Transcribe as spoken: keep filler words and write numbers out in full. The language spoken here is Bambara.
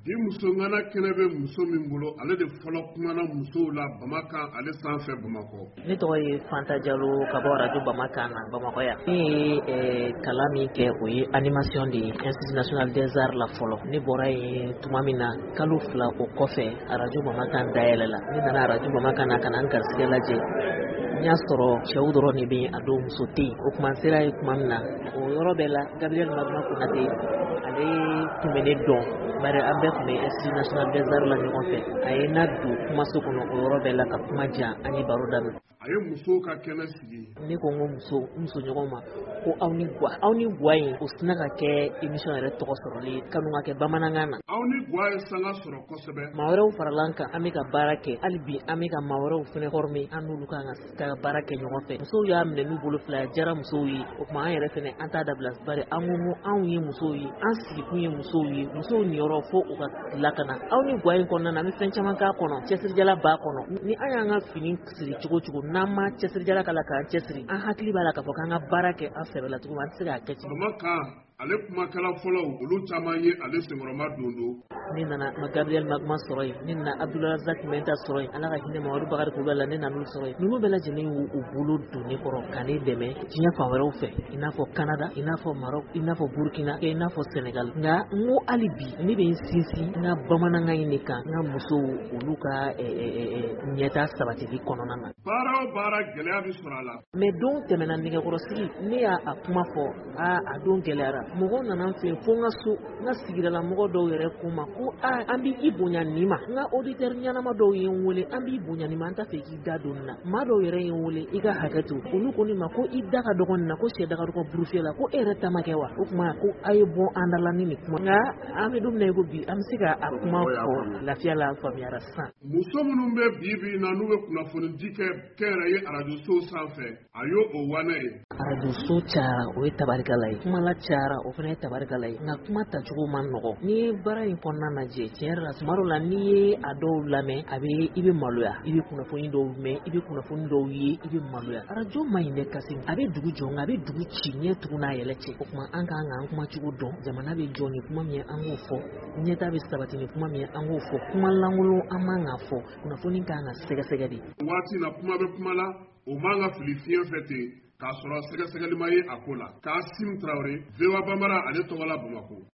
Ni muso ngana kɛnɛ bɛ muso min bolo ale de fɔlɔ kumana musow la Bamakan ale sanfɛ Bamakɔ. Ne tɔgɔ ye Fanta Jalo ka bɔ radio Bamakan na Bamakɔ yan. Ne ye euh, kalan min kɛ o ye animation de ye Institut National des Arts la fɔlɔ. Ne bɔra yen tuma min na kalo fila o kɔfɛ radio Bamakan dayɛlɛ la. Ne nana radio Bamakan na ka na n garisɛgɛ lajɛ. N y'a sɔrɔ cɛw dɔrɔn de bɛ yen a don muso tɛ yen. O tuma n sera yen tuma min na o yɔrɔ bɛɛ la Gabriel Maguma Konate ale tun bɛ ne dɔn bari an bɛɛ tun bɛ Institut National des Arts la ɲɔgɔn fɛ. A ye na don kumaso kɔnɔ o yɔrɔ bɛɛ la ka kuma jan an ye baro daminɛ. A ye musow ka kɛnɛ sigi. Ne ko n ko muso muso ɲɔgɔn ma ko aw ni gwa aw ni gwa in o sina ka kɛ émission yɛrɛ tɔgɔ sɔrɔli kanu ka kɛ bamanankan na. Aw ni gwa ye sanga sɔrɔ kosɛbɛ. Maa wɛrɛw farala an kan an bɛ ka baara kɛ hali bi an bɛ ka maa wɛrɛw fɛnɛ former an n'olu kan ka baara kɛ ɲɔgɔn fɛ. Musow y'a minɛ n'u bolo fila jara musow ye o tuma an yɛrɛ fɛnɛ an t'a dabila bari an ko anw ye musow ye an sigikun ye musow ye musow niyɔrɔ fo u ka lakana. Aw ni gwa in kɔnɔna na an bɛ fɛn caman k'a kɔnɔ cɛsirijala b'a kɔnɔ ni an y'an ka fini siri cogo cogo n'an ma cɛsirijala kala k'an cɛsiri an hakili b'a la k'a fɔ k'an ka baara kɛ an fɛrɛ la cogo min an tɛ se k'a kɛ ten. Bamakan ale kumakala fɔlɔw olu caman ye ale senkɔrɔma dondo. Ne nana ma Gabriel Maguma sɔrɔ yen ne nana Abdularazak Mɛnta sɔrɔ yen ala ka hinɛ Mamadu Bakari Kulubali la ne nan'u sɔrɔ yen ninnu bɛɛ lajɛlen y'u u bolo don ne kɔrɔ ka ne dɛmɛ diɲɛ fan wɛrɛw fɛ i n'a fɔ Canada i n'a fɔ Maroc i n'a fɔ Burkina i n'a fɔ Senegal nka n ko hali bi ne bɛ n sinsin n ka bamanankan in de kan n ka musow olu ka ɲɛta sabatili kɔnɔna na. Baara o baara gɛlɛya bɛ sɔrɔ a la. Mais don tɛmɛna nɛgɛkɔrɔsigi ne y'a a kuma fɔ aa a don gɛlɛyara mɔgɔw nana n fɛ yen fo n ka so n ka sigidala mɔgɔ dɔw yɛrɛ ko n ma ko aa an b'i i bonya nin ma n ka auditeur ɲɛnama dɔw ye n wele an b'i bonya nin ma an t'a fɛ k'i da don nin na maa dɔw yɛrɛ ye n wele i ka hakɛ to olu ko ne ma ko i da ka dɔgɔ nin na ko sɛ da ka dɔgɔ burufiyɛ la ko e yɛrɛ ta ma kɛ wa o tuma ko a ye bɔ an da la ni nin kuma nka an bɛ don min na i ko bi an bɛ se ka a kuma fɔ lafiya la faamuyara sisan. Muso minnu bɛ bi bi na n'u bɛ kunnafoni di kɛ kɛnyɛrɛye radio so sanfɛ a y'o o wane ye. Radio so cayara o ye tabarikala ye kuma la cayara o fana ye tabarikala ye nka kuma tacogo man nɔgɔ n'i ye baara in kɔnɔna lajɛ tiɲɛ yɛrɛ la tuma dɔw la n'i ye a dɔw lamɛn a bɛ i bɛ maloya i bɛ kunnafoni dɔw mɛn i bɛ kunnafoni dɔw ye i bɛ maloya radio man ɲi dɛ kasi a bɛ dugu jɔ nka a bɛ dugu ci ɲɛ tugun n'a yɛlɛ cɛ o tuma an kan ka an kuma cogo dɔn jamana bɛ jɔ ni kuma min ye an k'o fɔ ɲɛta bɛ sabati ni kuma min ye an k'o fɔ kuma lankolon an man k'a fɔ kunnafoni kan ka sɛgɛsɛgɛ de. Waati na kuma bɛ kuma la o man ka fili fiɲɛ fɛ ten k'a sɔrɔ sɛgɛsɛgɛli ma ye a ko la. K'Asim Traoré V O A Bambara ale tɔgɔ la Bamakɔ.